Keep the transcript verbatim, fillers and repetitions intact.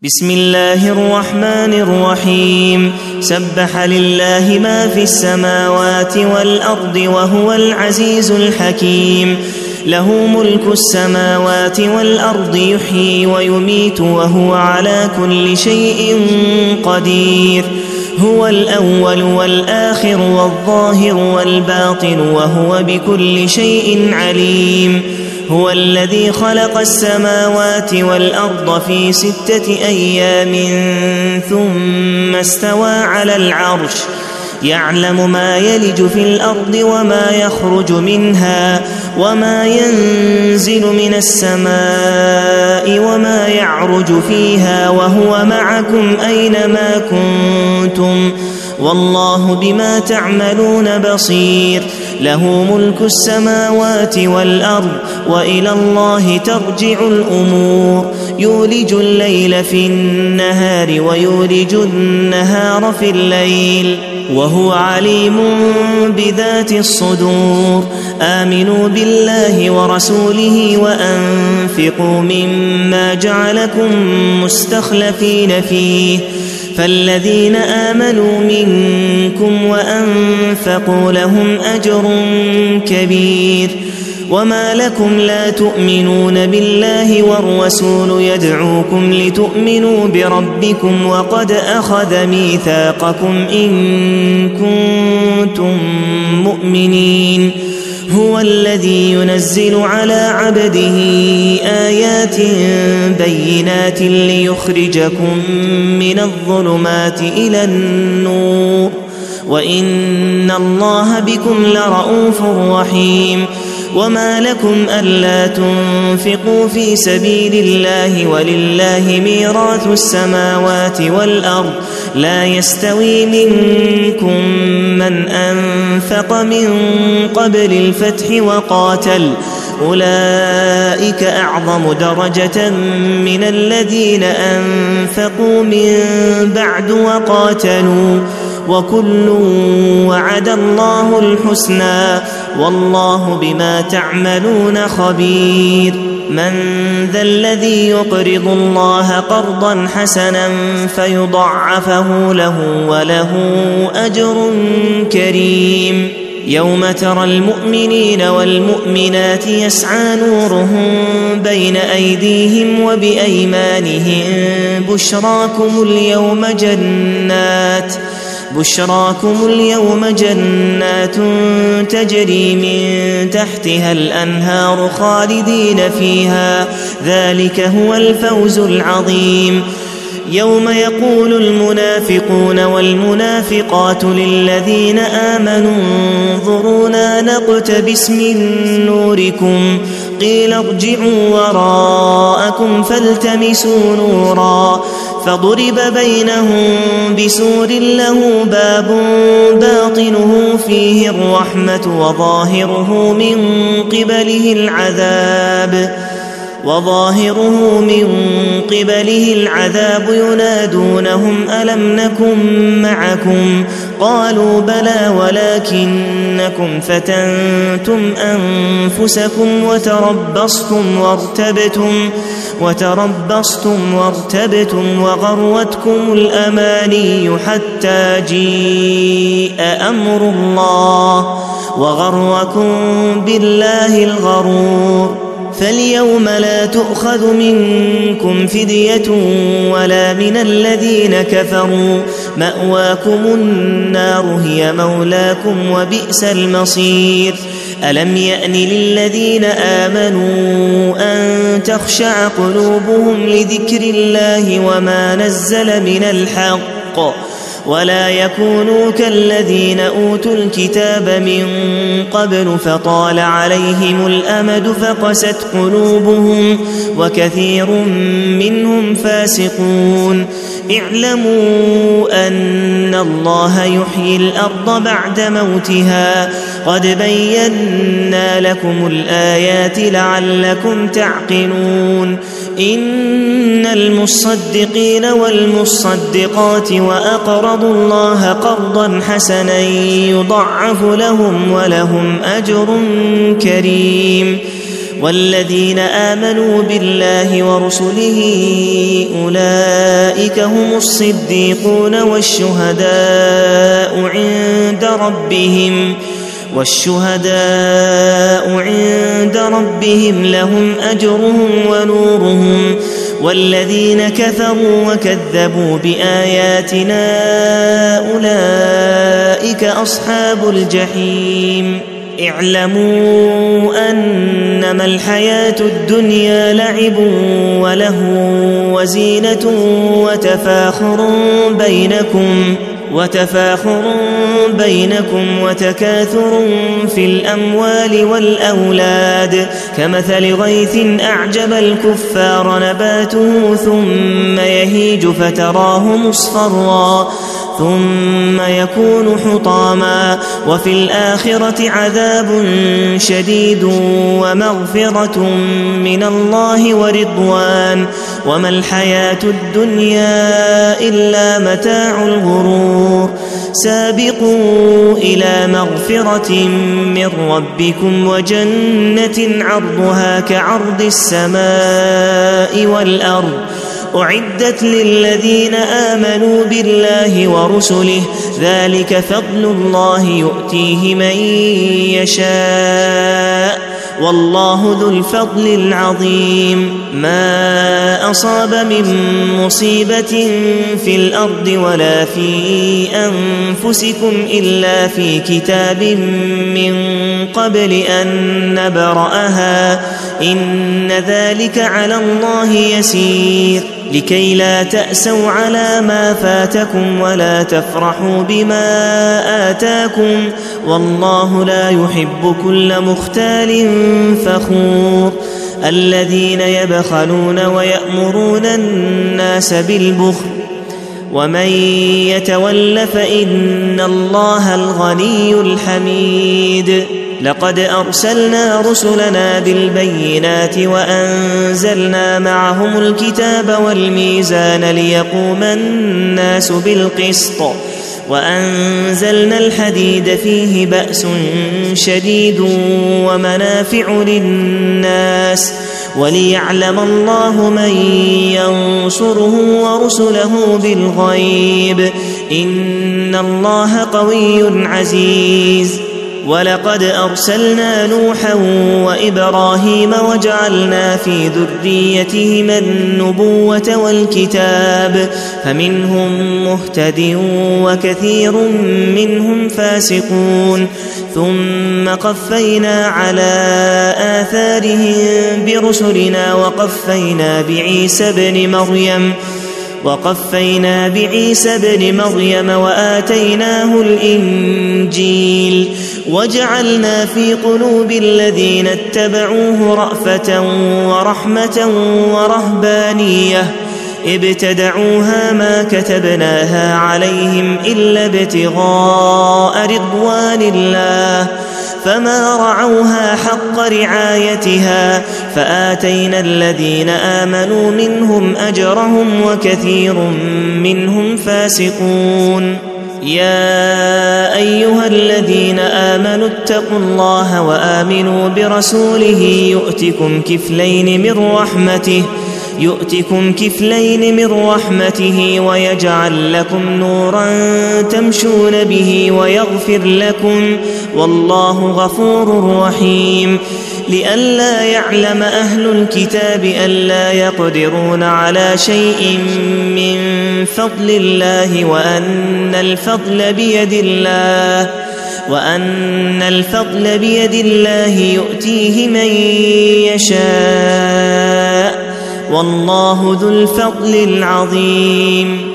بسم الله الرحمن الرحيم سبح لله ما في السماوات والأرض وهو العزيز الحكيم له ملك السماوات والأرض يحيي ويميت وهو على كل شيء قدير هو الأول والآخر والظاهر والباطن وهو بكل شيء عليم هو الذي خلق السماوات والأرض في ستة أيام ثم استوى على العرش يعلم ما يلج في الأرض وما يخرج منها وما ينزل من السماء وما يعرج فيها وهو معكم أينما كنتم والله بما تعملون بصير له ملك السماوات والأرض وإلى الله ترجع الأمور يولج الليل في النهار ويولج النهار في الليل وهو عليم بذات الصدور آمنوا بالله ورسوله وأنفقوا مما جعلكم مستخلفين فيه فالذين آمنوا منكم وأنفقوا لهم أجر كبير وما لكم لا تؤمنون بالله والرسول يدعوكم لتؤمنوا بربكم وقد أخذ ميثاقكم إن كنتم مؤمنين هو الذي ينزل على عبده آيات بينات ليخرجكم من الظلمات إلى النور وإن الله بكم لرؤوف رحيم وما لكم ألا تنفقوا في سبيل الله ولله ميراث السماوات والأرض لا يستوي منكم من أنفق من قبل الفتح وقاتل أولئك أعظم درجة من الذين أنفقوا من بعد وقاتلوا وكل وعد الله الحسنى والله بما تعملون خبير من ذا الذي يقرض الله قرضا حسنا فيضعفه له وله أجر كريم يوم ترى المؤمنين والمؤمنات يسعى نورهم بين أيديهم وبأيمانهم بشراكم اليوم جنات بشراكم اليوم جنات تجري من تحتها الأنهار خالدين فيها ذلك هو الفوز العظيم يوم يقول المنافقون والمنافقات للذين آمنوا انظرونا نقتبس من نوركم قيل ارجعوا وراءكم فالتمسوا نورا فضرب بينهم بسور له باب باطنه فيه الرحمة وظاهره من قبله العذاب وظاهره من قبله العذاب ينادونهم ألم نكن معكم قالوا بلى ولكنكم فتنتم أنفسكم وتربصتم وارتبتم وتربصتم وارتبتم وغرتكم الأماني حتى جيء أمر الله وغركم بالله الغرور فاليوم لا تؤخذ منكم فدية ولا من الذين كفروا مأواكم النار هي مولاكم وبئس المصير ألم يأن للذين آمنوا أن تخشع قلوبهم لذكر الله وما نزل من الحق ولا يكونوا كالذين أوتوا الكتاب من قبل فطال عليهم الأمد فقست قلوبهم وكثير منهم فاسقون اعلموا أن الله يحيي الأرض بعد موتها قد بينا لكم الآيات لعلكم تعقلون إن المصدقين والمصدقات وأقرضوا الله قرضا حسنا يضعف لهم ولهم أجر كريم والذين آمنوا بالله ورسله أولئك هم الصديقون والشهداء عند ربهم والشهداء عند ربهم لهم أجرهم ونورهم والذين كفروا وكذبوا بآياتنا أولئك أصحاب الجحيم اعلموا أنما الحياة الدنيا لعب وله وزينة وتفاخر بينكم وتفاخر بينكم وتكاثر في الأموال والأولاد كمثل غيث أعجب الكفار نباته ثم يهيج فتراه مصفرا ثم يكون حطاما وفي الآخرة عذاب شديد ومغفرة من الله ورضوان وما الحياة الدنيا إلا متاع الغرور سابقوا إلى مغفرة من ربكم وجنة عرضها كعرض السماء والأرض أعدت للذين آمنوا بالله ورسله ذلك فضل الله يؤتيه من يشاء والله ذو الفضل العظيم ما أصاب من مصيبة في الأرض ولا في أنفسكم إلا في كتاب من قبل أن نبرأها إن ذلك على الله يسير لكي لا تأسوا على ما فاتكم ولا تفرحوا بما آتاكم والله لا يحب كل مختال فخور الذين يبخلون ويأمرون الناس بالبخل ومن يتول فإن الله الغني الحميد لقد أرسلنا رسلنا بالبينات وأنزلنا معهم الكتاب والميزان ليقوم الناس بالقسط وأنزلنا الحديد فيه بأس شديد ومنافع للناس وليعلم الله من ينصره ورسله بالغيب إن الله قوي عزيز ولقد أرسلنا نوحا وإبراهيم وجعلنا في ذريتهما النبوة والكتاب فمنهم مهتد وكثير منهم فاسقون ثم قفينا على آثارهم برسلنا وقفينا بعيسى ابن مريم وقفينا بعيسى ابن مريم وآتيناه الإنجيل وجعلنا في قلوب الذين اتبعوه رأفة ورحمة ورهبانية ابتدعوها ما كتبناها عليهم إلا ابتغاء رضوان الله فما رعوها حق رعايتها فآتينا الذين آمنوا منهم أجرهم وكثير منهم فاسقون يا أيها الذين آمنوا اتقوا الله وآمنوا برسوله يؤتكم كفلين من رحمته يؤتكم كفلين من رحمته ويجعل لكم نورا تمشون به ويغفر لكم والله غفور رحيم لئلا يعلم أهل الكتاب ألا يقدرون على شيء من فضل الله وأن الفضل بيد الله وأن الفضل بيد الله يؤتيه من يشاء والله ذو الفضل العظيم